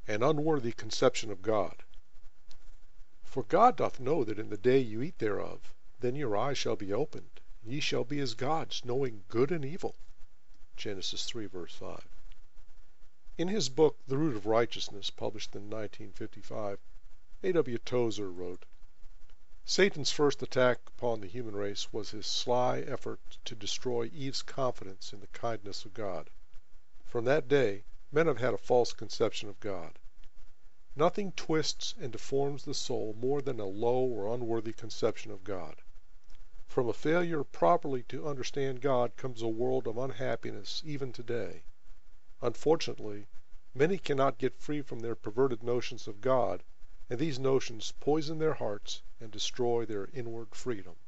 An unworthy conception of God. For God doth know that in the day you eat thereof, then your eyes shall be opened, and ye shall be as gods, knowing good and evil. Genesis 3 verse 5. In his book The Root of Righteousness, published in 1955, A.W. Tozer wrote, Satan's first attack upon the human race was his sly effort to destroy Eve's confidence in the kindness of God. From that day, men have had a false conception of God. Nothing twists and deforms the soul more than a low or unworthy conception of God. From a failure properly to understand God comes a world of unhappiness even today. Unfortunately, many cannot get free from their perverted notions of God, and these notions poison their hearts and destroy their inward freedom.